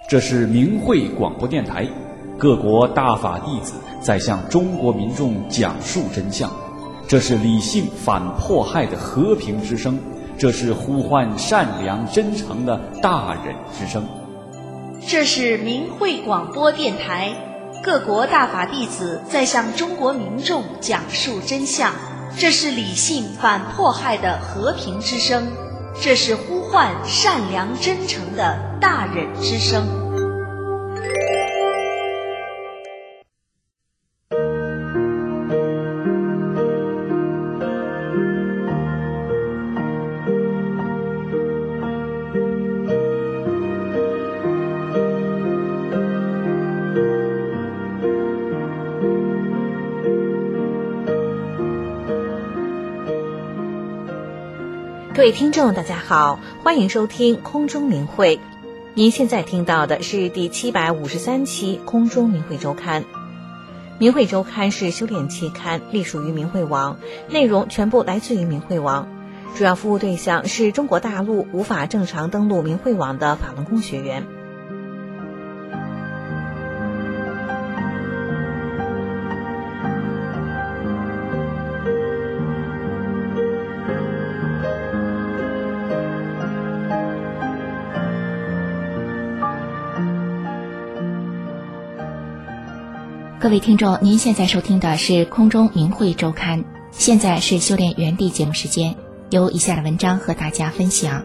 这是明慧广播电台，各国大法弟子在向中国民众讲述真相。这是理性反迫害的和平之声，这是呼唤善良真诚的大忍之声。 这是明慧广播电台，各国大法弟子在向中国民众讲述真相。这是理性反迫害的和平之声，这是呼唤善良真诚的大忍之声。 各位听众大家好，欢迎收听空中明慧。您现在听到的是第753期空中明慧周刊。明慧周刊是修炼期刊，隶属于明慧网，内容全部来自于明慧网，主要服务对象是中国大陆无法正常登录明慧网的法轮功学员。 各位听众，您现在收听的是空中明慧周刊，现在是修炼原地节目时间，由以下的文章和大家分享。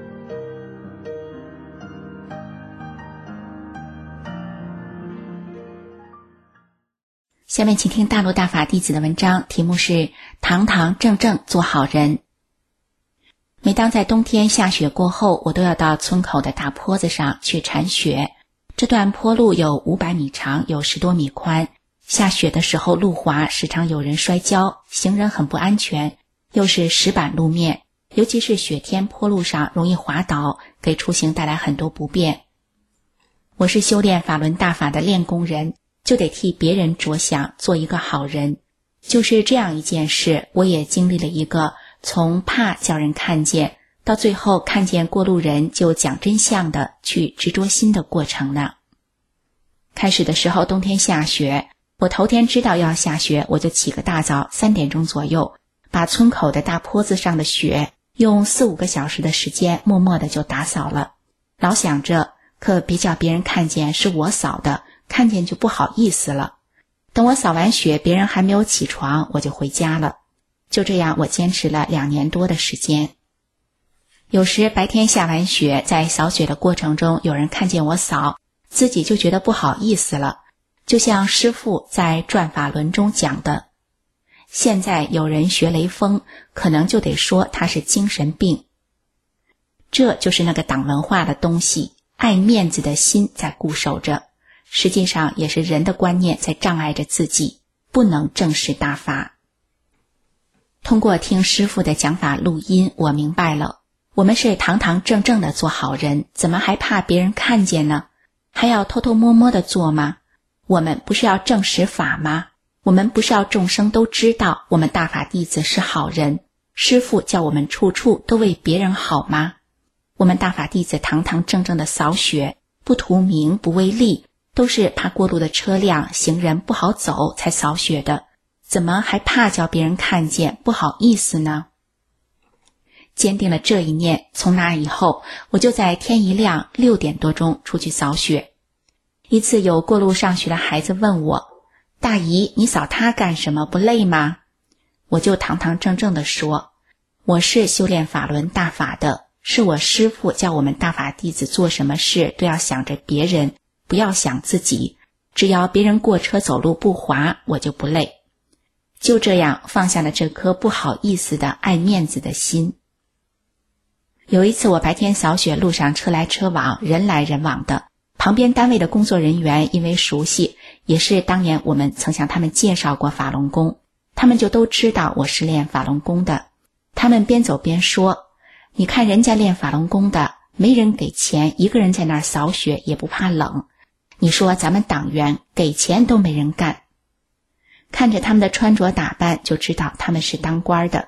下面请听大陆大法弟子的文章，题目是堂堂正正做好人。每当在冬天下雪过后，我都要到村口的大坡子上去铲雪。这段坡路有500米长，有10多米宽。下雪的时候路滑，时常有人摔跤，行人很不安全。又是石板路面，尤其是雪天坡路上容易滑倒，给出行带来很多不便。我是修炼法轮大法的练功人，就得替别人着想，做一个好人。就是这样一件事，我也经历了一个从怕叫人看见到最后看见过路人就讲真相的去执着心的过程呢。开始的时候冬天下雪，我头天知道要下雪，我就起个大早3点钟左右，把村口的大坡子上的雪用4-5个小时的时间默默的就打扫了。老想着可别叫别人看见是我扫的，看见就不好意思了。等我扫完雪，别人还没有起床，我就回家了。就这样我坚持了2年多的时间。有时白天下完雪，在扫雪的过程中有人看见我扫，自己就觉得不好意思了。就像师父在转法轮中讲的，现在有人学雷锋，可能就得说他是精神病。这就是那个党文化的东西，爱面子的心在固守着，实际上也是人的观念在障碍着自己，不能正视大法。通过听师父的讲法录音，我明白了，我们是堂堂正正的做好人，怎么还怕别人看见呢？还要偷偷摸摸的做吗？我们不是要证实法吗？我们不是要众生都知道我们大法弟子是好人，师父叫我们处处都为别人好吗？我们大法弟子堂堂正正的扫雪，不图名不为利，都是怕过路的车辆行人不好走才扫雪的，怎么还怕叫别人看见不好意思呢？坚定了这一念，从那以后我就在天一亮6点多钟出去扫雪。一次有过路上学的孩子问我，大姨，你扫他干什么，不累吗？我就堂堂正正地说，我是修炼法轮大法的，是我师父叫我们大法弟子做什么事都要想着别人，不要想自己，只要别人过车走路不滑，我就不累。就这样放下了这颗不好意思的爱面子的心。有一次我白天扫雪，路上车来车往，人来人往的，旁边单位的工作人员因为熟悉，也是当年我们曾向他们介绍过法轮功，他们就都知道我是练法轮功的。他们边走边说，你看人家练法轮功的，没人给钱，一个人在那儿扫雪也不怕冷，你说咱们党员给钱都没人干。看着他们的穿着打扮就知道他们是当官的。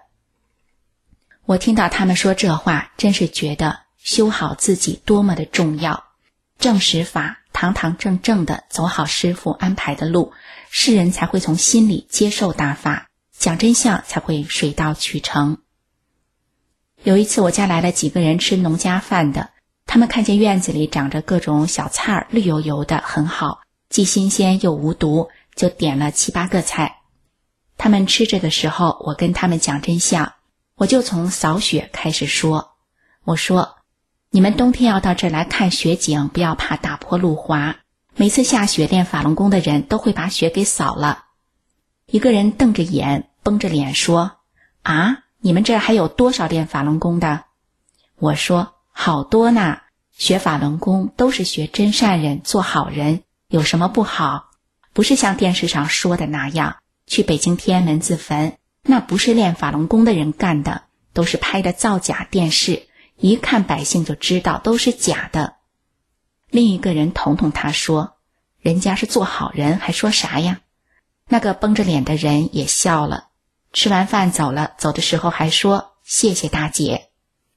我听到他们说这话，真是觉得修好自己多么的重要。 正实法，堂堂正正的走好师父安排的路，世人才会从心里接受大法，讲真相才会水到渠成。有一次我家来了几个人吃农家饭的，他们看见院子里长着各种小菜，绿油油的，很好，既新鲜又无毒，就点了7、8个菜。他们吃着的时候，我跟他们讲真相，我就从扫雪开始说。我说，你们冬天要到这儿来看雪景，不要怕打破路滑，每次下雪练法轮功的人都会把雪给扫了。一个人瞪着眼绷着脸说，啊，你们这儿还有多少练法轮功的？我说，好多呢，学法轮功都是学真善人，做好人，有什么不好？不是像电视上说的那样，去北京天安门自焚，那不是练法轮功的人干的，都是拍的造假电视，一看百姓就知道都是假的。另一个人捅捅他说，人家是做好人，还说啥呀？那个绷着脸的人也笑了，吃完饭走了，走的时候还说，谢谢大姐。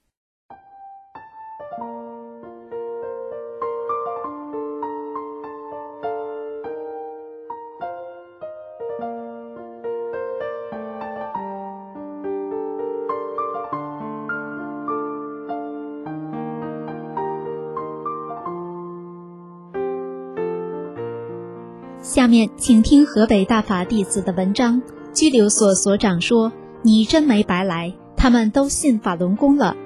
下面请听河北大法弟子的文章。拘留所所长说，你真没白来，他们都信法轮功了。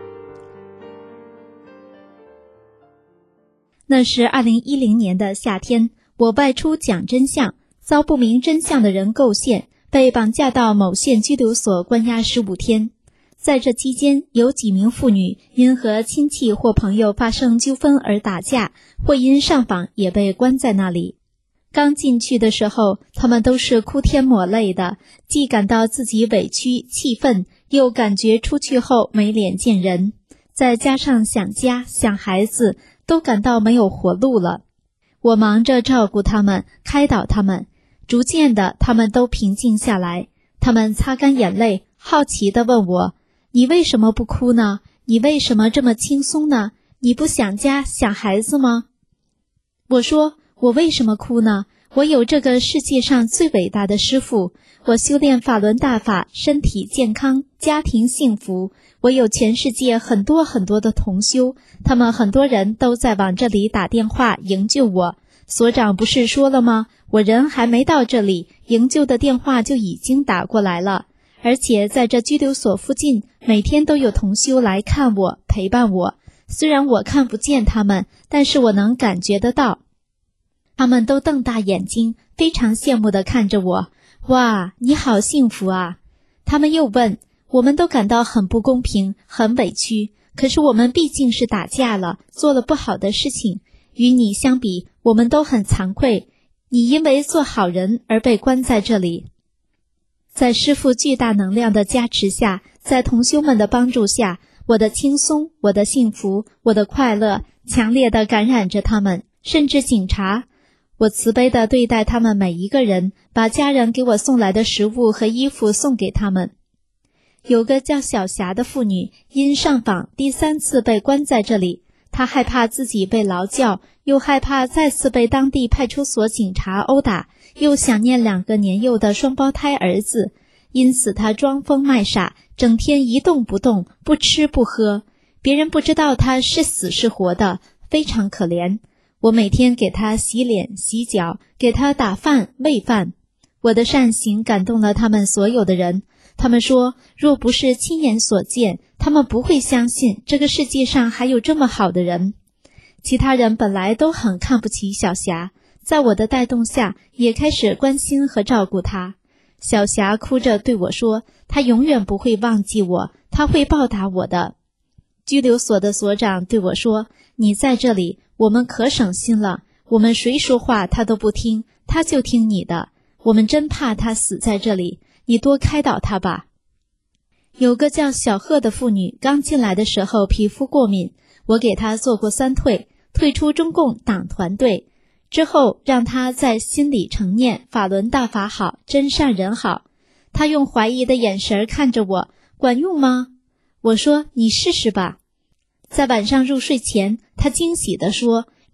那是2010年的夏天，我外出讲真相，遭不明真相的人构陷，被绑架到某县拘留所关押15天。在这期间，有几名妇女因和亲戚或朋友发生纠纷而打架，或因上访也被关在那里。刚进去的时候，他们都是哭天抹泪的，既感到自己委屈气愤，又感觉出去后没脸见人，再加上想家想孩子，都感到没有活路了。我忙着照顾他们，开导他们，逐渐的他们都平静下来。他们擦干眼泪，好奇地问我，你为什么不哭呢？你为什么这么轻松呢？你不想家想孩子吗？我说，我为什么哭呢？我有这个世界上最伟大的师父，我修炼法轮大法，身体健康，家庭幸福。我有全世界很多很多的同修，他们很多人都在往这里打电话营救我。所长不是说了吗？我人还没到这里，营救的电话就已经打过来了。而且在这拘留所附近，每天都有同修来看我，陪伴我。虽然我看不见他们，但是我能感觉得到。他们都瞪大眼睛，非常羡慕地看着我。哇，你好幸福啊！他们又问，我们都感到很不公平，很委屈，可是我们毕竟是打架了，做了不好的事情，与你相比，我们都很惭愧。你因为做好人而被关在这里。在师父巨大能量的加持下，在同修们的帮助下，我的轻松，我的幸福，我的快乐，强烈地感染着他们，甚至警察。我慈悲地对待他们每一个人，把家人给我送来的食物和衣服送给他们。有个叫小霞的妇女，因上访第3次被关在这里，她害怕自己被劳教，又害怕再次被当地派出所警察殴打，又想念2个年幼的双胞胎儿子，因此她装疯卖傻，整天一动不动，不吃不喝，别人不知道她是死是活的，非常可怜。我每天给他洗脸洗脚，给他打饭喂饭。我的善行感动了他们所有的人，他们说，若不是亲眼所见，他们不会相信这个世界上还有这么好的人。其他人本来都很看不起小霞，在我的带动下，也开始关心和照顾她。小霞哭着对我说，她永远不会忘记我，她会报答我的。拘留所的所长对我说，你在这里，我们可省心了，我们谁说话他都不听，他就听你的，我们真怕他死在这里，你多开导他吧。有个叫小贺的妇女刚进来的时候皮肤过敏，我给她做过3退，退出中共党团队，之后让她在心里承念法轮大法好，真善人好。她用怀疑的眼神看着我，管用吗？我说，你试试吧。在晚上入睡前，她惊喜地说，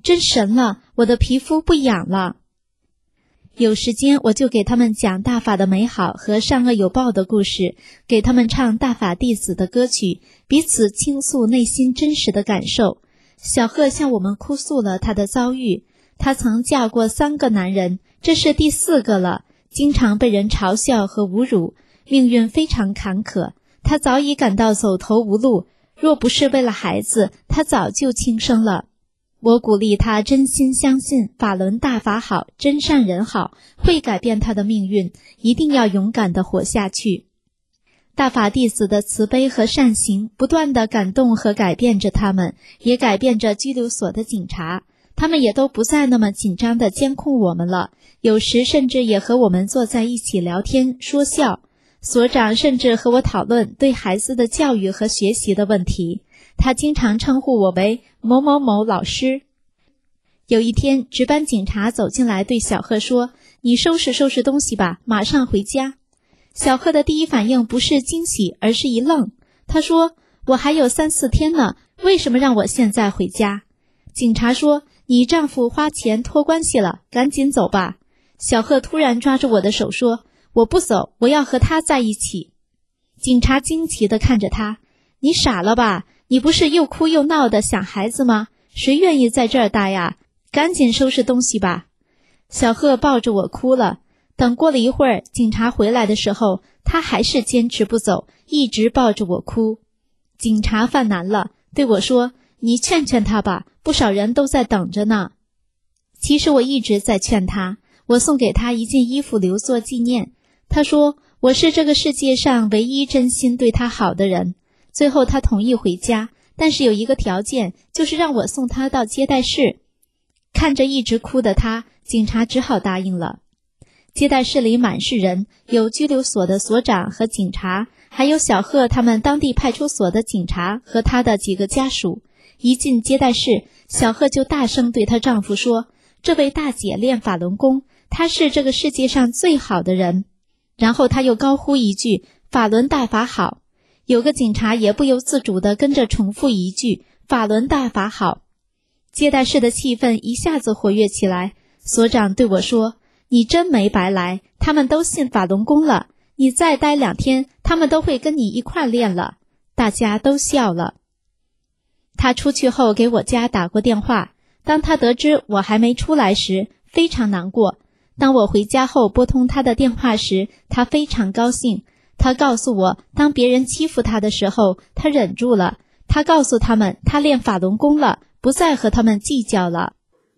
真神了，我的皮肤不痒了。有时间我就给他们讲大法的美好和善恶有报的故事，给他们唱大法弟子的歌曲，彼此倾诉内心真实的感受。小贺向我们哭诉了他的遭遇，她曾嫁过3个男人，这是第4个了，经常被人嘲笑和侮辱，命运非常坎坷。她早已感到走投无路，若不是为了孩子，她早就轻生了。我鼓励她真心相信法轮大法好，真善人好，会改变她的命运，一定要勇敢地活下去。大法弟子的慈悲和善行不断地感动和改变着他们，也改变着拘留所的警察，他们也都不再那么紧张地监控我们了，有时甚至也和我们坐在一起聊天说笑。所长甚至和我讨论对孩子的教育和学习的问题，他经常称呼我为某某某老师。有一天，值班警察走进来对小贺说：“你收拾收拾东西吧，马上回家。”小贺的第一反应不是惊喜，而是一愣。他说：“我还有3、4天呢，为什么让我现在回家？”警察说：“你丈夫花钱托关系了，赶紧走吧。”小贺突然抓住我的手说：“我不走，我要和他在一起。”警察惊奇地看着他：“你傻了吧？你不是又哭又闹的想孩子吗？谁愿意在这儿待呀？赶紧收拾东西吧。”小贺抱着我哭了。等过了一会儿，警察回来的时候，他还是坚持不走，一直抱着我哭。警察犯难了，对我说：“你劝劝他吧，不少人都在等着呢。”其实我一直在劝他，我送给他一件衣服留作纪念。他说：“我是这个世界上唯一真心对他好的人。”最后他同意回家，但是有一个条件，就是让我送他到接待室。看着一直哭的他，警察只好答应了。接待室里满是人，有拘留所的所长和警察，还有小贺他们当地派出所的警察和他的几个家属。一进接待室，小贺就大声对她丈夫说：“这位大姐练法轮功，她是这个世界上最好的人。”然后他又高呼一句：“法轮大法好。”有个警察也不由自主地跟着重复一句：“法轮大法好。”接待室的气氛一下子活跃起来。所长对我说：“你真没白来，他们都信法轮功了，你再待2天，他们都会跟你一块练了。”大家都笑了。他出去后给我家打过电话，当他得知我还没出来时，非常难过。当我回家后拨通他的电话时，他非常高兴。他告诉我，当别人欺负他的时候，他忍住了。他告诉他们，他练法轮功了，不再和他们计较了。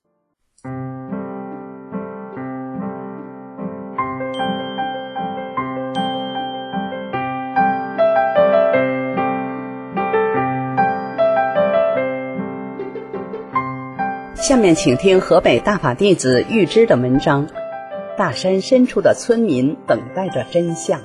下面请听河北大法弟子玉芝的文章《大山深处的村民等待着真相》。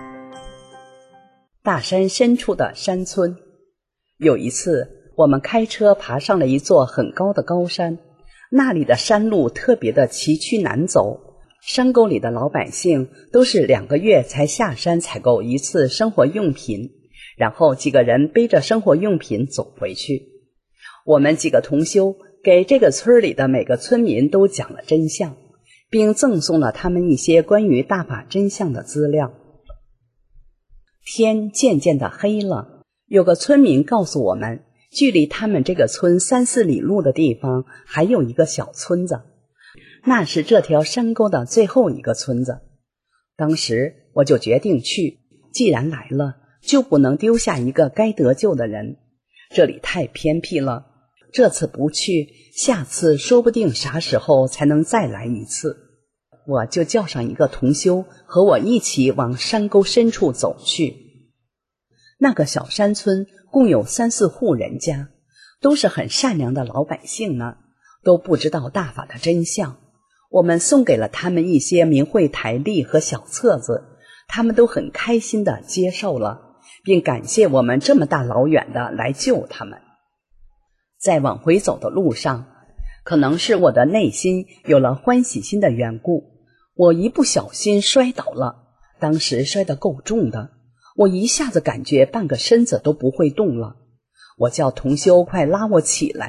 大山深处的山村，有一次我们开车爬上了一座很高的高山，那里的山路特别的崎岖难走，山沟里的老百姓都是2个月才下山采购一次生活用品，然后几个人背着生活用品走回去。我们几个同修给这个村里的每个村民都讲了真相，并赠送了他们一些关于大法真相的资料。天渐渐的黑了，有个村民告诉我们，距离他们这个村3、4里路的地方还有一个小村子，那是这条山沟的最后一个村子。当时我就决定去，既然来了，就不能丢下一个该得救的人。这里太偏僻了，这次不去，下次说不定啥时候才能再来一次。我就叫上一个同修和我一起往山沟深处走去。那个小山村共有3、4户人家，都是很善良的老百姓呢，都不知道大法的真相。我们送给了他们一些明慧台历和小册子，他们都很开心地接受了，并感谢我们这么大老远的来救他们。在往回走的路上，可能是我的内心有了欢喜心的缘故，我一不小心摔倒了，当时摔得够重的，我一下子感觉半个身子都不会动了。我叫同修快拉我起来，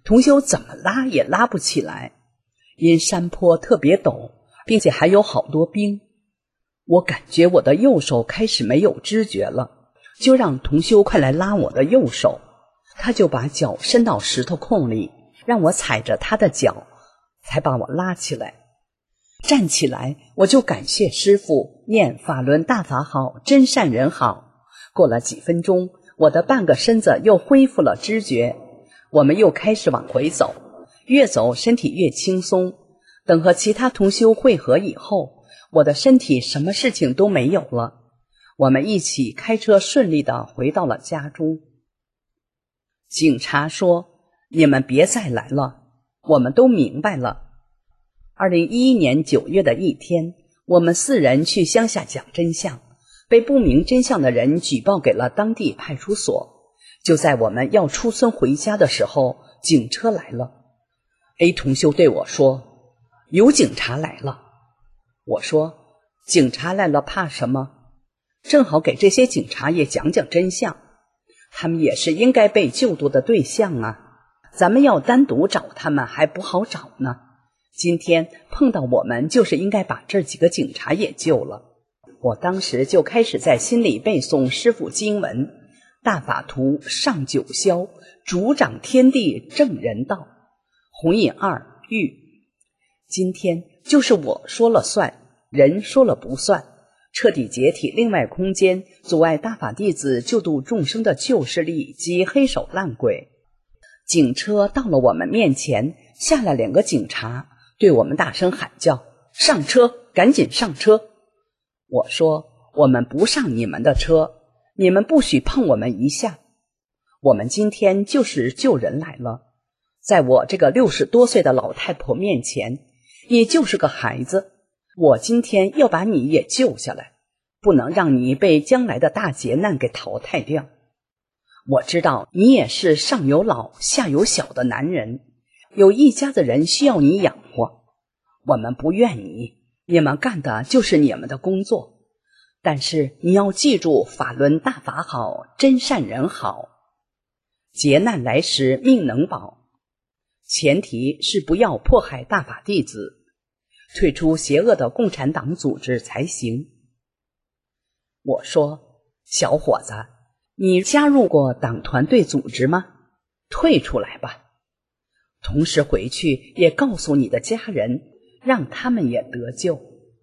同修怎么拉也拉不起来，因山坡特别陡，并且还有好多冰。我感觉我的右手开始没有知觉了，就让同修快来拉我的右手。他就把脚伸到石头空里，让我踩着他的脚，才把我拉起来。站起来，我就感谢师父，念法轮大法好，真善人好。过了几分钟，我的半个身子又恢复了知觉，我们又开始往回走，越走身体越轻松。等和其他同修会合以后，我的身体什么事情都没有了。我们一起开车顺利地回到了家中。警察说，你们别再来了，我们都明白了。2011年9月的一天，我们4人去乡下讲真相，被不明真相的人举报给了当地派出所。就在我们要出村回家的时候，警车来了。A 同修对我说，有警察来了。我说，警察来了怕什么？正好给这些警察也讲讲真相，他们也是应该被救度的对象啊，咱们要单独找他们还不好找呢。今天碰到我们，就是应该把这几个警察也救了。我当时就开始在心里背诵师父经文，大法图上九霄，主掌天地正人道，弘引2玉。今天就是我说了算，人说了不算，彻底解体另外空间阻碍大法弟子救度众生的旧势力及黑手烂鬼。警车到了我们面前，下来2个警察，对我们大声喊叫，上车，赶紧上车。我说，我们不上你们的车，你们不许碰我们一下。我们今天就是救人来了，在我这个60多岁的老太婆面前，你就是个孩子，我今天要把你也救下来，不能让你被将来的大劫难给淘汰掉。我知道你也是上有老下有小的男人，有一家子人需要你养活，我们不怨你，你们干的就是你们的工作，但是你要记住，法轮大法好，真善人好，劫难来时命能保，前提是不要迫害大法弟子，退出邪恶的共产党组织才行。我说，小伙子，你加入过党团队组织吗？退出来吧。同时回去也告诉你的家人，让他们也得救。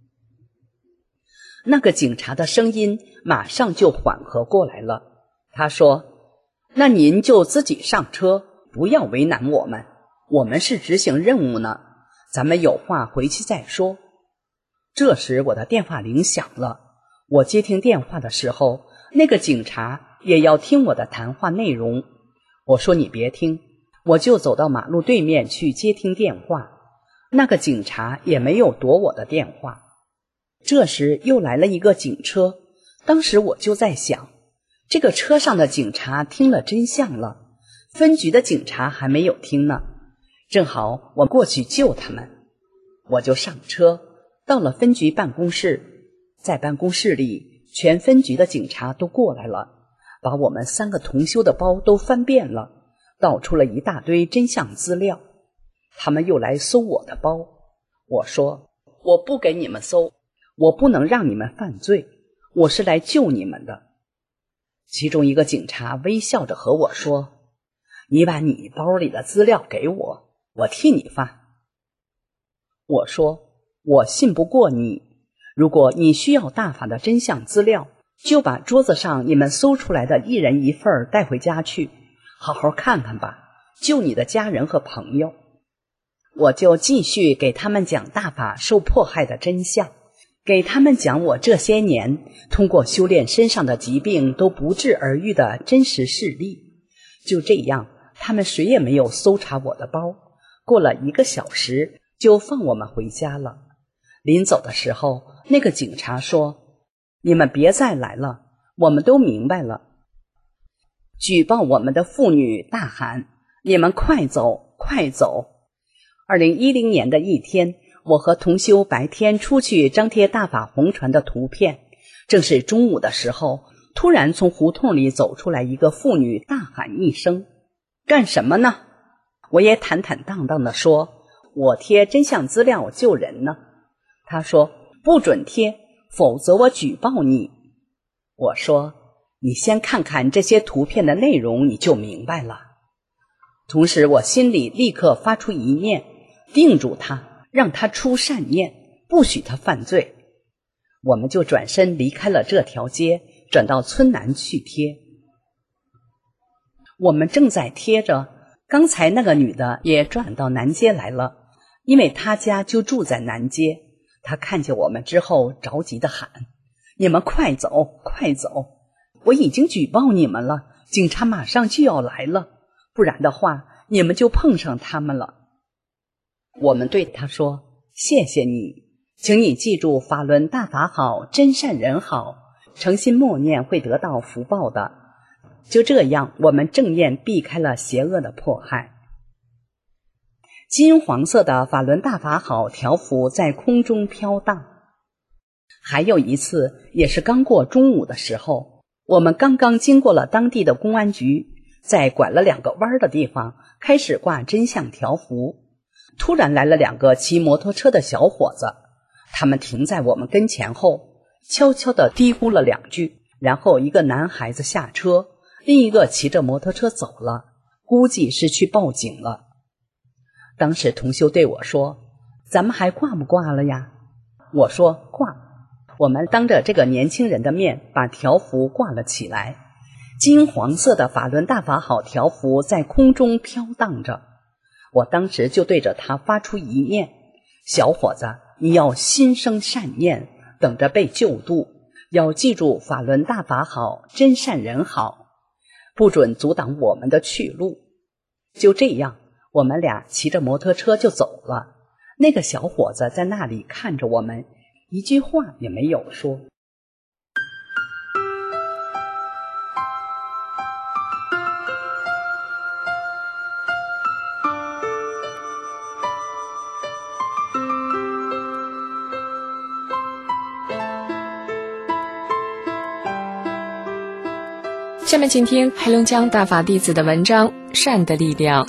那个警察的声音马上就缓和过来了，他说，那您就自己上车，不要为难我们，我们是执行任务呢，咱们有话回去再说。这时我的电话铃响了，我接听电话的时候，那个警察也要听我的谈话内容。我说你别听，我就走到马路对面去接听电话。那个警察也没有夺我的电话。这时又来了一个警车，当时我就在想，这个车上的警察听了真相了，分局的警察还没有听呢，正好我过去救他们。我就上车，到了分局办公室，在办公室里，全分局的警察都过来了，把我们3个同修的包都翻遍了，倒出了一大堆真相资料。他们又来搜我的包，我说，我不给你们搜，我不能让你们犯罪，我是来救你们的。其中一个警察微笑着和我说，你把你包里的资料给我，我替你发。我说，我信不过你，如果你需要大法的真相资料，就把桌子上你们搜出来的1人1份带回家去，好好看看吧，救你的家人和朋友。我就继续给他们讲大法受迫害的真相，给他们讲我这些年通过修炼身上的疾病都不治而愈的真实事例。就这样，他们谁也没有搜查我的包，过了1个小时就放我们回家了。临走的时候，那个警察说，你们别再来了，我们都明白了。举报我们的妇女大喊，你们快走快走。2010年的一天，我和同修白天出去张贴大法红传的图片，正是中午的时候，突然从胡同里走出来一个妇女，大喊一声，干什么呢？ 我也坦坦荡荡地说，我贴真相资料救人呢。他说不准贴，否则我举报你。我说你先看看这些图片的内容，你就明白了。同时我心里立刻发出一念，定住他，让他出善念，不许他犯罪。我们就转身离开了这条街，转到村南去贴。我们正在贴着，刚才那个女的也转到南街来了，因为她家就住在南街。她看见我们之后着急地喊，你们快走快走，我已经举报你们了，警察马上就要来了，不然的话你们就碰上他们了。我们对她说，谢谢你，请你记住法轮大法好，真善人好，诚心默念会得到福报的。就这样，我们正念避开了邪恶的迫害。金黄色的法轮大法好条幅在空中飘荡。还有一次，也是刚过中午的时候，我们刚刚经过了当地的公安局，在拐了2个弯的地方开始挂真相条幅。突然来了2个骑摩托车的小伙子，他们停在我们跟前后，悄悄地嘀咕了2句，然后一个男孩子下车，另一个骑着摩托车走了，估计是去报警了。当时同修对我说，咱们还挂不挂了呀？我说挂。我们当着这个年轻人的面把条幅挂了起来。金黄色的法轮大法好条幅在空中飘荡着。我当时就对着他发出一念，小伙子，你要心生善念，等着被救度，要记住法轮大法好，真善人好，不准阻挡我们的去路。就这样，我们俩骑着摩托车就走了。那个小伙子在那里看着我们，一句话也没有说。 下面请听黑龙江大法弟子的文章《善的力量》。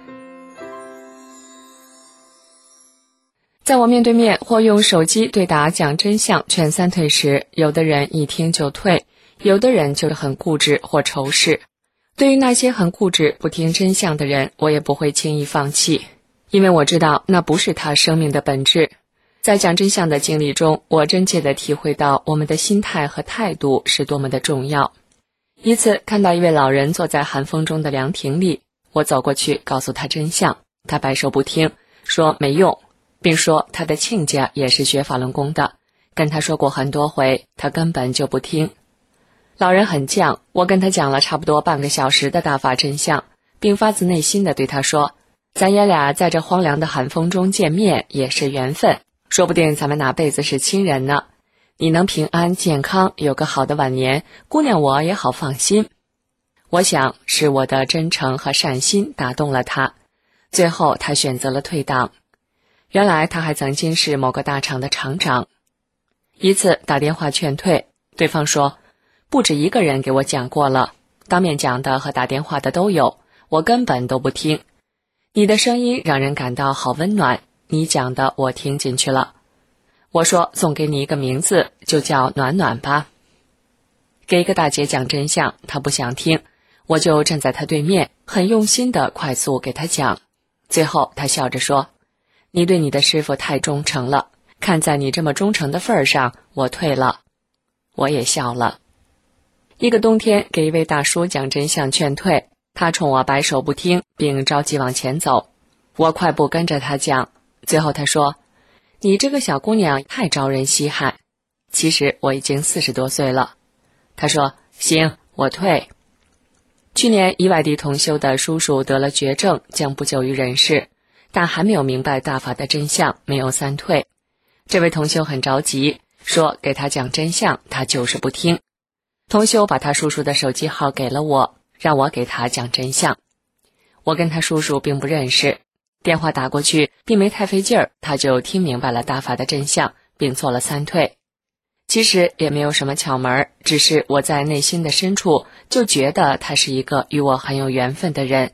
在我面对面或用手机对答讲真相劝3退时，有的人一听就退，有的人就是很固执或仇视。对于那些很固执不听真相的人，我也不会轻易放弃，因为我知道那不是他生命的本质。在讲真相的经历中，我真切地体会到我们的心态和态度是多么的重要。一次看到一位老人坐在寒风中的凉亭里，我走过去告诉他真相，他摆手不听，说没用，并说他的亲家也是学法轮功的，跟他说过很多回，他根本就不听。老人很犟，我跟他讲了差不多半个小时的大法真相，并发自内心地对他说，咱爷俩在这荒凉的寒风中见面也是缘分，说不定咱们哪辈子是亲人呢。你能平安健康，有个好的晚年，姑娘我也好放心。我想是我的真诚和善心打动了他，最后他选择了退党。原来他还曾经是某个大厂的厂长。一次打电话劝退，对方说，不止一个人给我讲过了，当面讲的和打电话的都有，我根本都不听。你的声音让人感到好温暖，你讲的我听进去了。我说送给你一个名字，就叫暖暖吧。给一个大姐讲真相，她不想听，我就站在她对面，很用心地快速给她讲。最后她笑着说，你对你的师父太忠诚了，看在你这么忠诚的份上，我退了。我也笑了。一个冬天给一位大叔讲真相劝退，他冲我摆手不听，并着急往前走。我快步跟着他讲，最后他说，你这个小姑娘太招人稀罕。其实我已经40多岁了。他说，行，我退。去年一外地同修的叔叔得了绝症，将不久于人世，但还没有明白大法的真相，没有3退。这位同修很着急，说给他讲真相，他就是不听。同修把他叔叔的手机号给了我，让我给他讲真相。我跟他叔叔并不认识，电话打过去并没太费劲儿，他就听明白了大法的真相，并做了3退。其实也没有什么巧门，只是我在内心的深处就觉得他是一个与我很有缘分的人，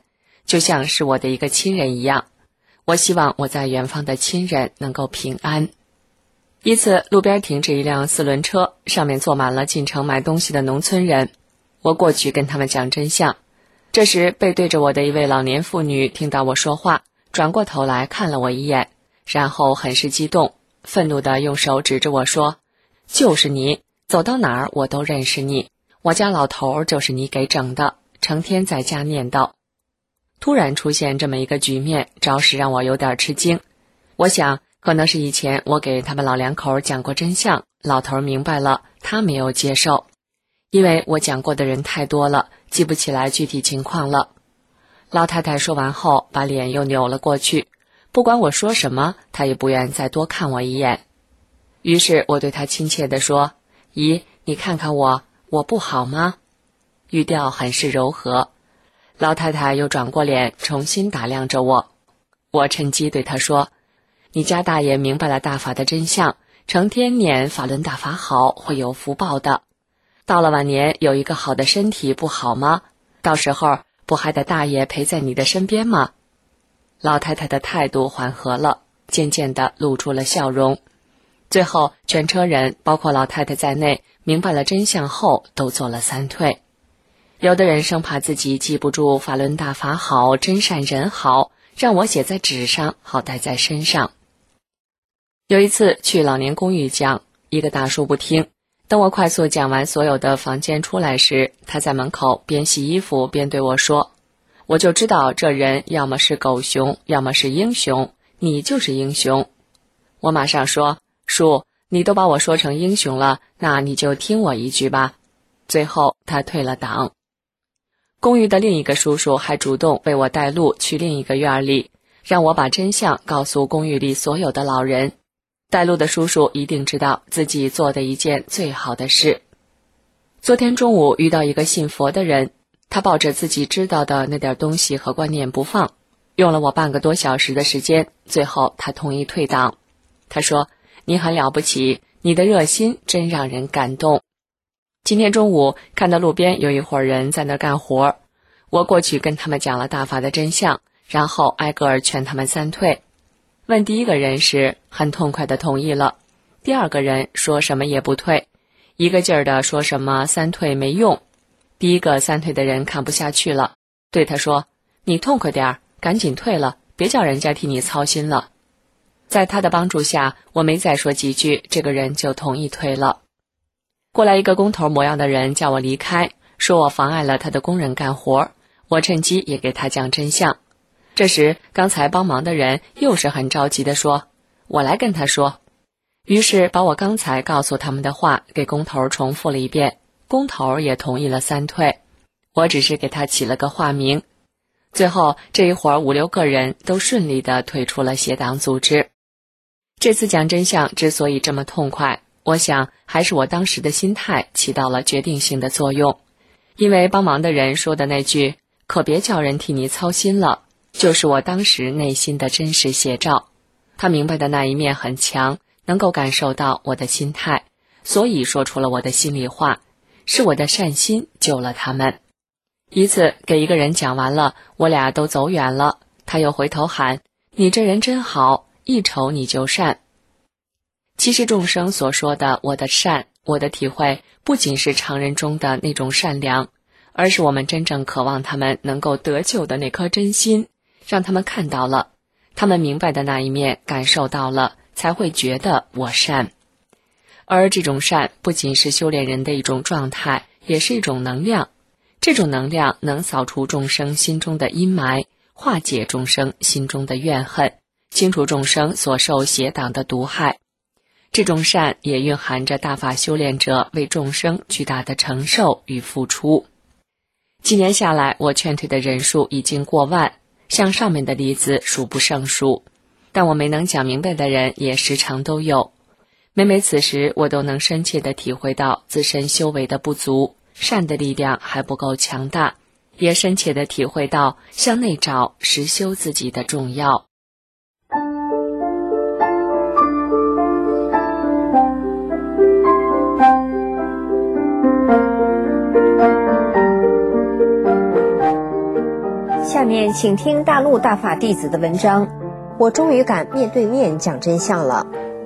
就像是我的一个亲人一样。我希望我在远方的亲人能够平安。一次，路边停着一辆4轮车，上面坐满了进城买东西的农村人。我过去跟他们讲真相。这时，背对着我的一位老年妇女听到我说话，转过头来看了我一眼，然后很是激动，愤怒地用手指着我说：“就是你，走到哪儿我都认识你，我家老头就是你给整的，成天在家念叨。”突然出现这么一个局面，着实让我有点吃惊。我想，可能是以前我给他们老两口讲过真相，老头明白了，他没有接受。因为我讲过的人太多了，记不起来具体情况了。老太太说完后，把脸又扭了过去，不管我说什么，她也不愿再多看我一眼。于是我对她亲切地说：“姨，你看看我不好吗？”语调很是柔和。老太太又转过脸，重新打量着我。我趁机对她说：“你家大爷明白了大法的真相，成天念法轮大法好，会有福报的。到了晚年有一个好的身体不好吗？到时候不还得大爷陪在你的身边吗？”老太太的态度缓和了，渐渐地露出了笑容。最后全车人包括老太太在内，明白了真相后都做了3退。有的人生怕自己记不住法轮大法好，真善人好，让我写在纸上，好带在身上。有一次去老年公寓讲，一个大叔不听，等我快速讲完所有的房间出来时，他在门口边洗衣服边对我说：“我就知道这人要么是狗熊，要么是英雄，你就是英雄。”我马上说：“叔，你都把我说成英雄了，那你就听我一句吧。”最后他退了党。公寓的另一个叔叔还主动为我带路去另一个院里，让我把真相告诉公寓里所有的老人。带路的叔叔一定知道自己做的一件最好的事。昨天中午遇到一个信佛的人，他抱着自己知道的那点东西和观念不放，用了我半个多小时的时间，最后他同意退党。他说：“你很了不起，你的热心真让人感动。”今天中午看到路边有一伙人在那干活，我过去跟他们讲了大法的真相，然后挨个儿劝他们3退。问第一个人时，很痛快地同意了；第二个人说什么也不退，一个劲儿地说什么3退没用。第一个3退的人看不下去了，对他说：“你痛快点儿，赶紧退了，别叫人家替你操心了。”在他的帮助下，我没再说几句，这个人就同意退了。过来一个工头模样的人叫我离开，说我妨碍了他的工人干活，我趁机也给他讲真相。这时刚才帮忙的人又是很着急地说：“我来跟他说。”于是把我刚才告诉他们的话给工头重复了一遍，工头也同意了3退，我只是给他起了个化名。最后这一伙5、6个人都顺利地退出了邪党组织。这次讲真相之所以这么痛快，我想还是我当时的心态起到了决定性的作用。因为帮忙的人说的那句“可别叫人替你操心了”，就是我当时内心的真实写照。他明白的那一面很强，能够感受到我的心态，所以说出了我的心里话，是我的善心救了他们。一次给一个人讲完了，我俩都走远了，他又回头喊：“你这人真好，一瞅你就善。”其实众生所说的我的善，我的体会，不仅是常人中的那种善良，而是我们真正渴望他们能够得救的那颗真心，让他们看到了，他们明白的那一面感受到了，才会觉得我善。而这种善不仅是修炼人的一种状态，也是一种能量。这种能量能扫除众生心中的阴霾，化解众生心中的怨恨，清除众生所受邪党的毒害。这种善也蕴含着大法修炼者为众生巨大的承受与付出。几年下来，我劝退的人数已经过万，像上面的例子数不胜数，但我没能讲明白的人也时常都有。每每此时，我都能深切地体会到自身修为的不足，善的力量还不够强大，也深切地体会到向内找实修自己的重要。 下面请听大陆大法弟子的文章。我终于敢面对面讲真相了。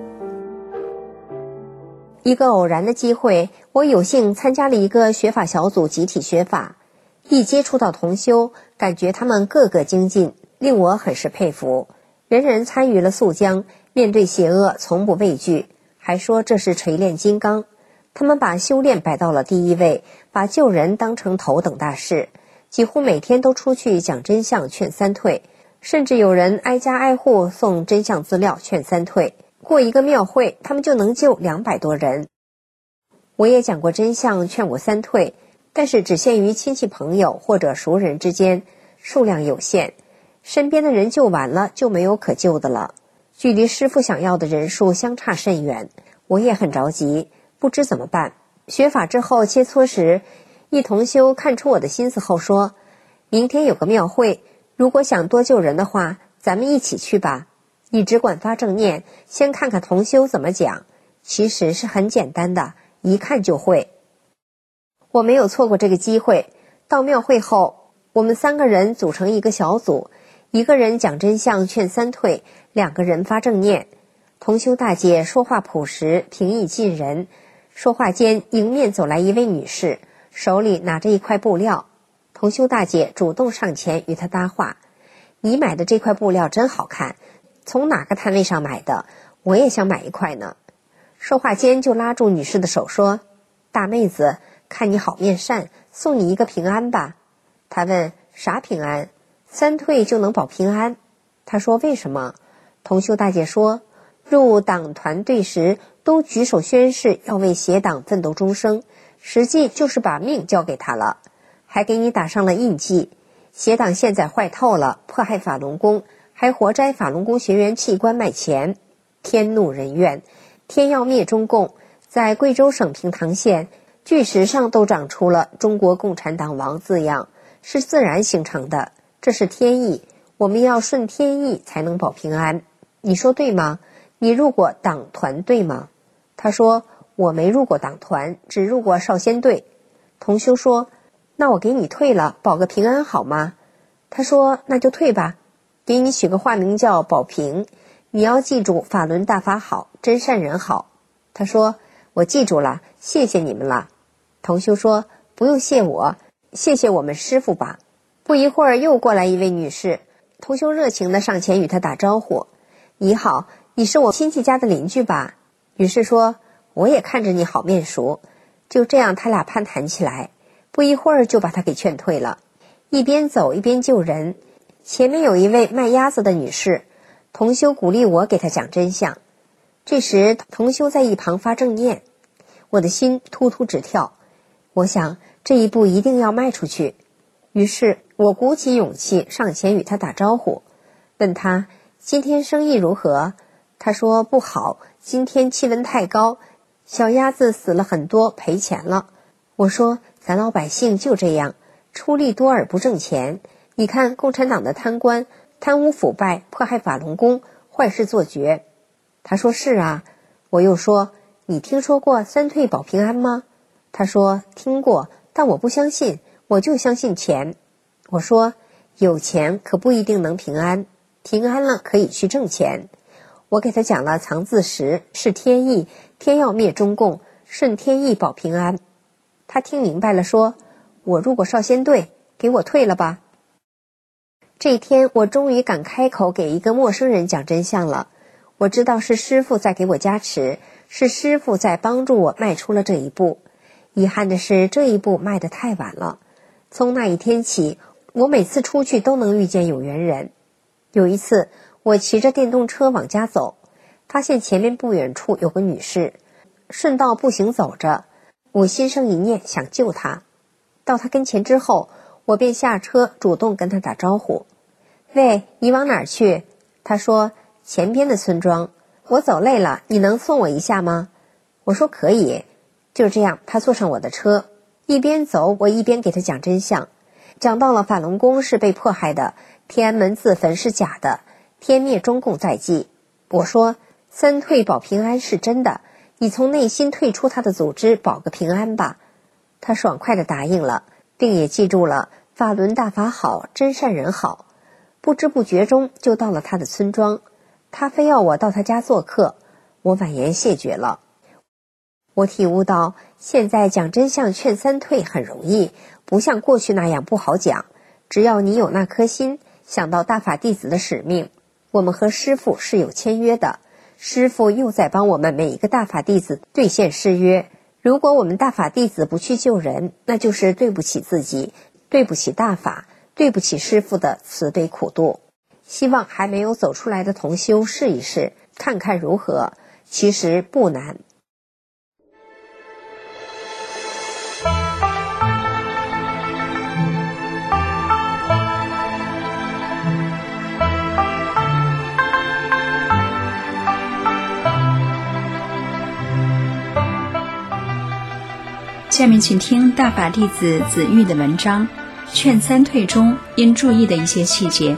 一个偶然的机会，我有幸参加了一个学法小组集体学法。一接触到同修，感觉他们个个精进，令我很是佩服。人人参与了肃江，面对邪恶从不畏惧，还说这是锤炼金刚。他们把修炼摆到了第一位，把救人当成头等大事，几乎每天都出去讲真相劝三退，甚至有人挨家挨户送真相资料劝三退。过一个庙会，他们就能救200多人。我也讲过真相劝过三退，但是只限于亲戚朋友或者熟人之间，数量有限，身边的人救完了就没有可救的了，距离师父想要的人数相差甚远。我也很着急，不知怎么办。学法之后切磋时，一同修看出我的心思后说，明天有个庙会，如果想多救人的话，咱们一起去吧。你只管发正念，先看看同修怎么讲，其实是很简单的，一看就会。我没有错过这个机会。到庙会后，我们3个人组成一个小组，一个人讲真相劝三退，2个人发正念。同修大姐说话朴实，平易近人。说话间，迎面走来一位女士，手里拿着一块布料。同修大姐主动上前与她搭话，你买的这块布料真好看，从哪个摊位上买的？我也想买一块呢。说话间就拉住女士的手说，大妹子，看你好面善，送你一个平安吧。她问，啥平安？三退就能保平安。她说，为什么？同修大姐说，入党团队时都举手宣誓要为邪党奋斗终生，实际就是把命交给他了，还给你打上了印记。邪党现在坏透了，迫害法轮功，还活摘法轮功学员器官卖钱，天怒人怨，天要灭中共。在贵州省平塘县，巨石上都长出了中国共产党王字样，是自然形成的，这是天意，我们要顺天意才能保平安。你说对吗？你入过党团队吗？他说，我没入过党团，只入过少先队。同修说，那我给你退了，保个平安好吗？他说，那就退吧，给你取个化名叫保平，你要记住法轮大法好，真善人好。他说，我记住了，谢谢你们了。同修说，不用谢我，谢谢我们师父吧。不一会儿又过来一位女士，同修热情地上前与她打招呼，你好，你是我亲戚家的邻居吧？女士说，我也看着你好面熟。就这样他俩攀谈起来，不一会儿就把他给劝退了。一边走一边救人。前面有一位卖鸭子的女士，同修鼓励我给她讲真相。这时同修在一旁发正念，我的心突突直跳，我想这一步一定要迈出去。于是我鼓起勇气上前与他打招呼，问他今天生意如何？他说不好，今天气温太高，小鸭子死了很多，赔钱了。我说咱老百姓就这样，出力多而不挣钱。你看共产党的贪官，贪污腐败，迫害法轮功，坏事做绝。他说是啊。我又说，你听说过三退保平安吗？他说听过，但我不相信，我就相信钱。我说有钱可不一定能平安，平安了可以去挣钱。我给他讲了藏字石是天意，天要灭中共，顺天意保平安。他听明白了，说我入过少先队，给我退了吧。这一天我终于敢开口给一个陌生人讲真相了。我知道是师父在给我加持，是师父在帮助我迈出了这一步。遗憾的是这一步迈得太晚了。从那一天起，我每次出去都能遇见有缘人。有一次我骑着电动车往家走，发现前面不远处有个女士，顺道步行走着，我心生一念想救她。到她跟前之后，我便下车主动跟她打招呼，喂，你往哪儿去？她说前边的村庄，我走累了，你能送我一下吗？我说可以。就这样她坐上我的车，一边走我一边给她讲真相，讲到了法轮功是被迫害的，天安门自焚是假的，天灭中共在即。我说三退保平安是真的，你从内心退出他的组织，保个平安吧。他爽快地答应了，并也记住了法轮大法好，真善人好。不知不觉中就到了他的村庄，他非要我到他家做客，我婉言谢绝了。我体悟到，现在讲真相劝三退很容易，不像过去那样不好讲。只要你有那颗心，想到大法弟子的使命，我们和师父是有签约的，师父又在帮我们每一个大法弟子兑现誓约。如果我们大法弟子不去救人，那就是对不起自己，对不起大法，对不起师父的慈悲苦度。希望还没有走出来的同修试一试，看看如何，其实不难。 下面请听大法弟子子玉的文章，劝三退中应注意的一些细节。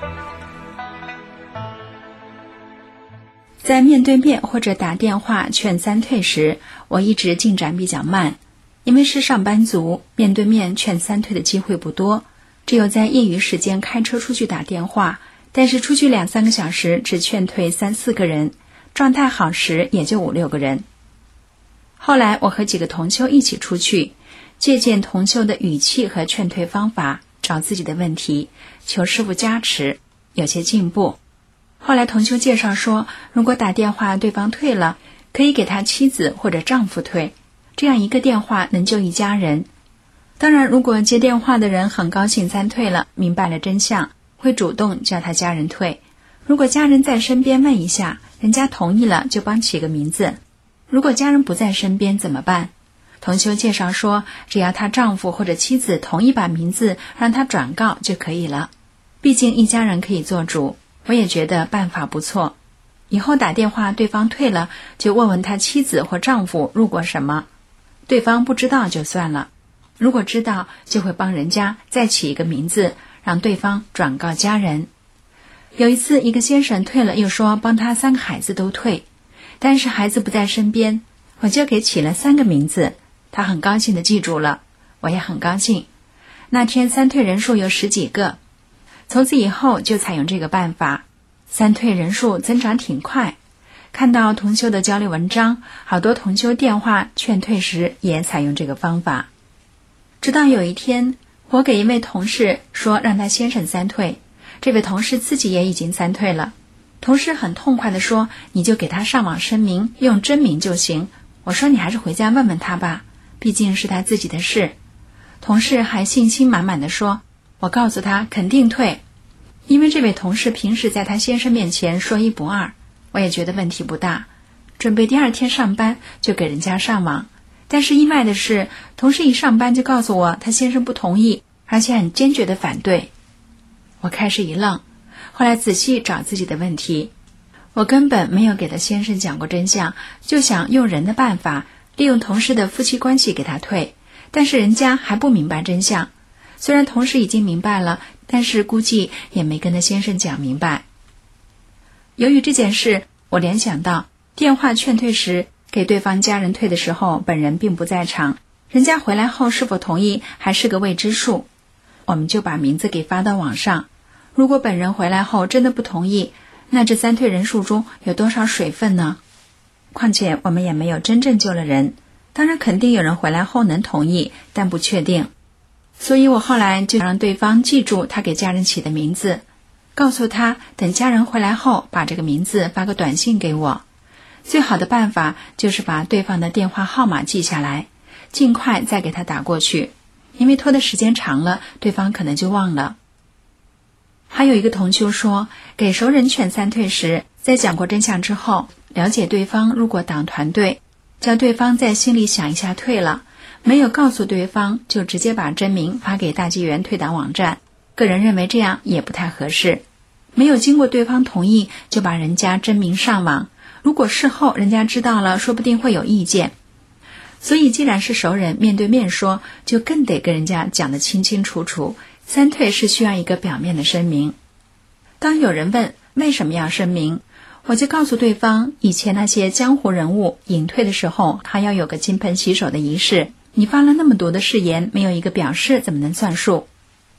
在面对面或者打电话劝三退时，我一直进展比较慢，因为是上班族，面对面劝三退的机会不多，只有在业余时间开车出去打电话，但是出去2-3个小时只劝退3-4个人，状态好时也就5-6个人。后来我和几个同修一起出去，借鉴同修的语气和劝退方法，找自己的问题，求师父加持，有些进步。后来同修介绍说，如果打电话对方退了，可以给他妻子或者丈夫退，这样一个电话能救一家人。当然，如果接电话的人很高兴三退了，明白了真相，会主动叫他家人退。如果家人在身边问一下，人家同意了就帮起个名字。如果家人不在身边怎么办？同修介绍说，只要她丈夫或者妻子同意把名字让她转告就可以了，毕竟一家人可以做主。我也觉得办法不错，以后打电话对方退了，就问问他妻子或丈夫入过什么，对方不知道就算了，如果知道就会帮人家再起一个名字，让对方转告家人。有一次一个先生退了，又说帮他3个孩子都退，但是孩子不在身边，我就给起了3个名字，他很高兴地记住了，我也很高兴。那天三退人数有10几个，从此以后就采用这个办法，三退人数增长挺快。看到同修的交流文章，好多同修电话劝退时也采用这个方法。直到有一天，我给一位同事说让他先生三退，这位同事自己也已经三退了。同事很痛快地说，你就给他上网声明，用真名就行。我说你还是回家问问他吧，毕竟是他自己的事。同事还信心满满地说，我告诉他肯定退。因为这位同事平时在他先生面前说一不二，我也觉得问题不大，准备第2天上班就给人家上网。但是意外的是，同事一上班就告诉我他先生不同意，而且很坚决地反对。我开始一愣，后来仔细找自己的问题，我根本没有给他先生讲过真相，就想用人的办法，利用同事的夫妻关系给他退，但是人家还不明白真相。虽然同事已经明白了，但是估计也没跟他先生讲明白。由于这件事，我联想到电话劝退时给对方家人退的时候，本人并不在场，人家回来后是否同意还是个未知数。我们就把名字给发到网上，如果本人回来后真的不同意，那这三退人数中有多少水分呢？况且我们也没有真正救了人，当然肯定有人回来后能同意，但不确定。所以我后来就让对方记住他给家人起的名字，告诉他等家人回来后把这个名字发个短信给我。最好的办法就是把对方的电话号码记下来，尽快再给他打过去，因为拖的时间长了，对方可能就忘了。还有一个同修说，给熟人劝三退时，在讲过真相之后，了解对方入过党团队，叫对方在心里想一下退了，没有告诉对方就直接把真名发给大纪元退党网站，个人认为这样也不太合适。没有经过对方同意就把人家真名上网，如果事后人家知道了，说不定会有意见。所以既然是熟人，面对面说，就更得跟人家讲得清清楚楚，三退是需要一个表面的声明。当有人问为什么要声明，我就告诉对方，以前那些江湖人物隐退的时候还要有个金盆洗手的仪式，你发了那么多的誓言，没有一个表示怎么能算数？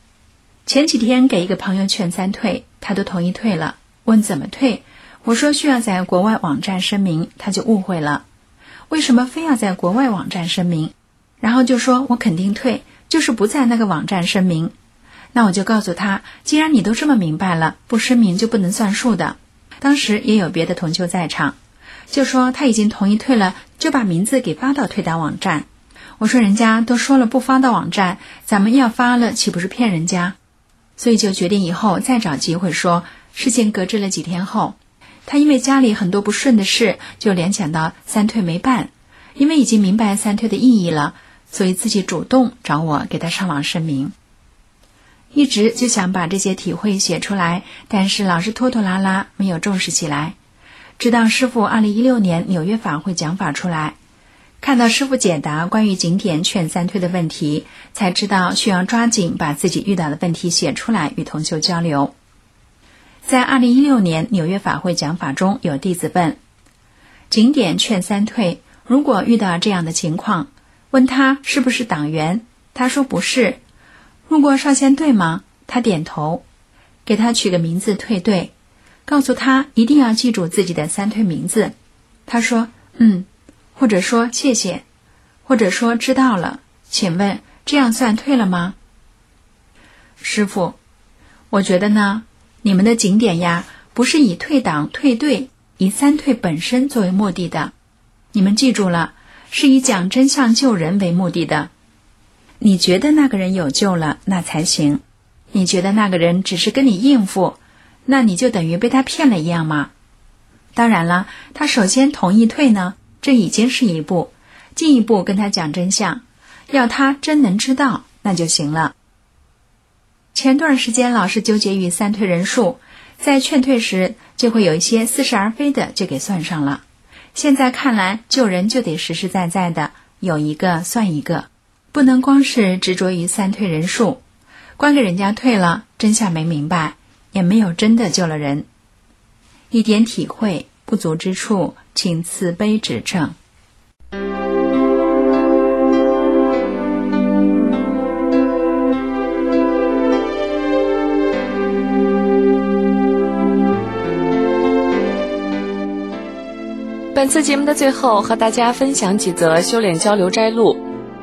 前几天给一个朋友劝三退，他都同意退了，问怎么退，我说需要在国外网站声明，他就误会了，为什么非要在国外网站声明？然后就说我肯定退，就是不在那个网站声明。那我就告诉他，既然你都这么明白了，不声明就不能算数的。当时也有别的同修在场，就说他已经同意退了，就把名字给发到退单网站。我说人家都说了不发到网站，咱们要发了岂不是骗人家？所以就决定以后再找机会说。事情搁置了几天后，他因为家里很多不顺的事，就联想到三退没办，因为已经明白三退的意义了，所以自己主动找我给他上网声明。一直就想把这些体会写出来，但是老是拖拖拉拉，没有重视起来。直到师父2016年纽约法会讲法出来，看到师父解答关于景点劝三退的问题，才知道需要抓紧把自己遇到的问题写出来与同修交流。在2016年纽约法会讲法中，有弟子问景点劝三退，如果遇到这样的情况，问他是不是党员，他说不是。路过少先队吗？他点头。给他取个名字退队，告诉他一定要记住自己的三退名字。他说或者说谢谢，或者说知道了，请问这样算退了吗？师父，我觉得呢，你们的景点呀，不是以退党退队，以三退本身作为目的的。你们记住了，是以讲真相救人为目的的。你觉得那个人有救了，那才行。你觉得那个人只是跟你应付，那你就等于被他骗了一样吗？当然了，他首先同意退呢，这已经是一步，进一步跟他讲真相，要他真能知道，那就行了。前段时间老是纠结于三退人数，在劝退时就会有一些似是而非的就给算上了。现在看来，救人就得实实在在的，有一个算一个，不能光是执着于三退人数，光给人家退了，真相没明白，也没有真的救了人。一点体会，不足之处，请慈悲指正。 本次节目的最后，和大家分享几则修炼交流摘录。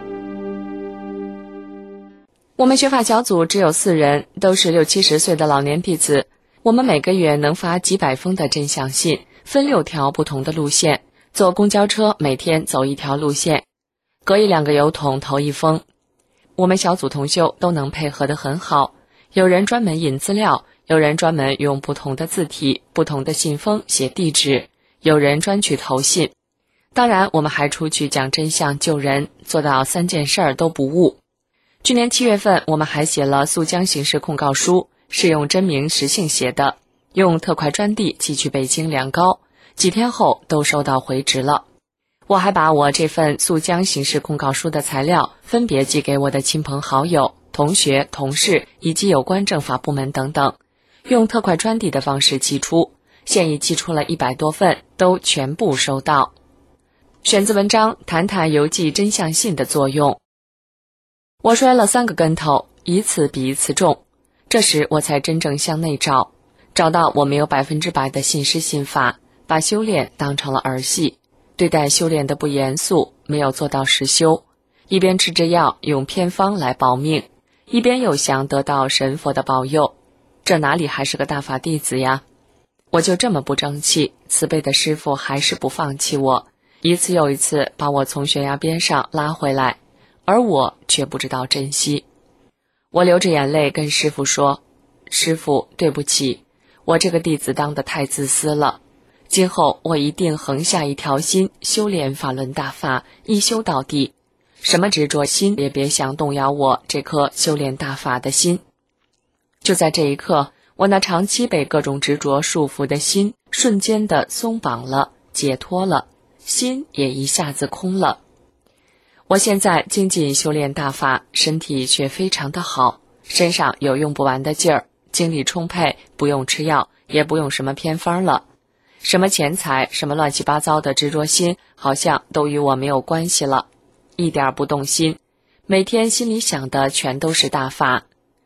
我们学法小组只有4人，都是60、70岁的老年弟子。我们每个月能发几百封的真相信，分6条不同的路线，坐公交车每天走一条路线，隔1、2个邮筒投1封。我们小组同修都能配合得很好，有人专门引资料，有人专门用不同的字体、不同的信封写地址，有人专去投信。当然，我们还出去讲真相救人，做到3件事儿都不误。去年7月份，我们还写了诉江刑事控告书，是用真名实姓写的，用特快专递寄去北京两高，几天后都收到回执了。我还把我这份诉江刑事控告书的材料分别寄给我的亲朋好友、同学、同事以及有关政法部门等等，用特快专递的方式寄出，现已寄出了100多份，都全部收到。选自文章谈谈邮寄真相信的作用。我摔了3个跟头，一次比一次重，这时我才真正向内找，找到我没有100%的信师信法，把修炼当成了儿戏，对待修炼的不严肃，没有做到实修，一边吃着药用偏方来保命，一边又想得到神佛的保佑，这哪里还是个大法弟子呀？我就这么不争气，慈悲的师父还是不放弃我，一次又一次把我从悬崖边上拉回来，而我却不知道珍惜。我流着眼泪跟师父说，师父，对不起，我这个弟子当得太自私了，今后我一定横下一条心，修炼法轮大法，一修到底，什么执着心也别想动摇我这颗修炼大法的心。就在这一刻，我那长期被各种执着束缚的心瞬间的松绑了，解脱了，心也一下子空了。我现在精进修炼大法，身体却非常的好，身上有用不完的劲儿，精力充沛，不用吃药，也不用什么偏方了。什么钱财，什么乱七八糟的执着心，好像都与我没有关系了，一点不动心，每天心里想的全都是大法。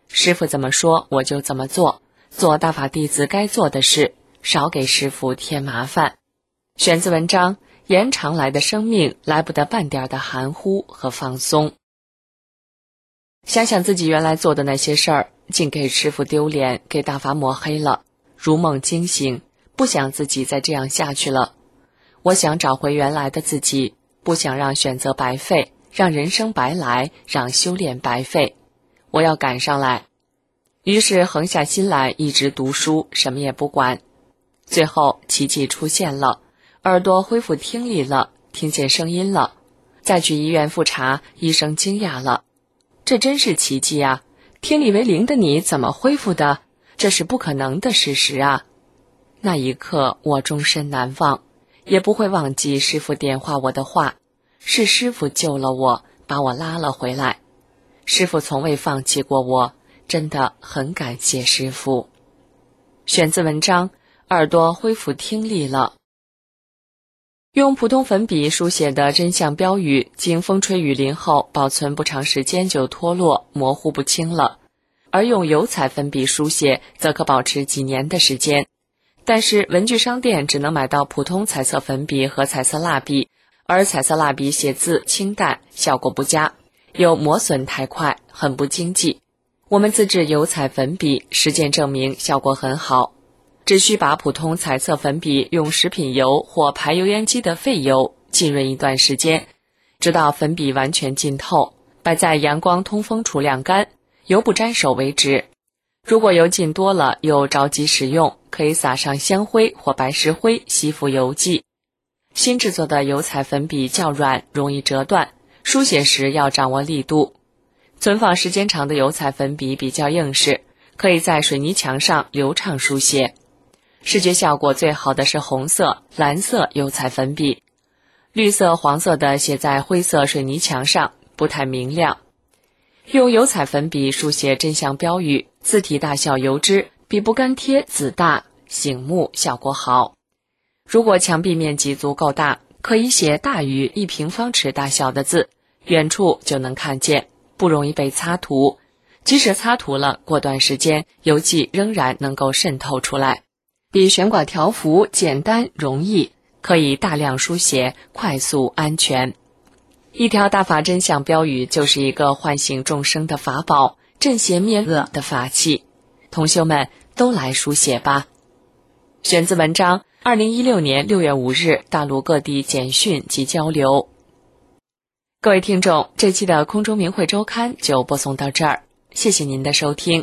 师父怎么说我就怎么做，做大法弟子该做的事，少给师父添麻烦。选自文章《延长来的生命来不得半点的含糊和放松》。想想自己原来做的那些事儿，竟给师父丢脸，给大法抹黑了，如梦惊醒，不想自己再这样下去了。我想找回原来的自己，不想让选择白费，让人生白来，让修炼白费。我要赶上来。于是横下心来，一直读书，什么也不管。最后奇迹出现了，耳朵恢复听力了，听见声音了。再去医院复查，医生惊讶了，这真是奇迹啊！听力为零的你怎么恢复的？这是不可能的事实啊！那一刻我终身难忘，也不会忘记师父点化我的话，是师父救了我，把我拉了回来。师父从未放弃过我，真的很感谢师父。选自文章《耳朵恢复听力了》。用普通粉笔书写的真相标语，经风吹雨淋后保存不长时间就脱落，模糊不清了；而用油彩粉笔书写，则可保持几年的时间。但是文具商店只能买到普通彩色粉笔和彩色蜡笔，而彩色蜡笔写字清淡，效果不佳，又磨损太快，很不经济。我们自制油彩粉笔，实践证明效果很好。只需把普通彩色粉笔用食品油或排油烟机的废油浸润一段时间，直到粉笔完全浸透，摆在阳光通风处晾干，油不沾手为止。如果油浸多了又着急使用，可以撒上香灰或白石灰吸附油剂。新制作的油彩粉笔较软，容易折断，书写时要掌握力度。存放时间长的油彩粉笔比较硬实，可以在水泥墙上流畅书写。视觉效果最好的是红色、蓝色油彩粉笔，绿色、黄色的写在灰色水泥墙上不太明亮。用油彩粉笔书写真相标语，字体大小油脂比不干贴字大醒目，效果好。如果墙壁面积足够大，可以写大于1平方尺大小的字，远处就能看见，不容易被擦涂。即使擦涂了，过段时间油剂仍然能够渗透出来。比悬挂条幅简单容易，可以大量书写，快速安全。一条大法真相标语就是一个唤醒众生的法宝，镇邪灭恶的法器。同修们都来书写吧。选自文章2016年6月5日大陆各地简讯及交流。各位听众，这期的空中明慧周刊就播送到这儿，谢谢您的收听。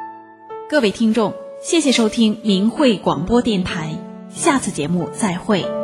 各位听众，谢谢收听明慧广播电台，下次节目再会。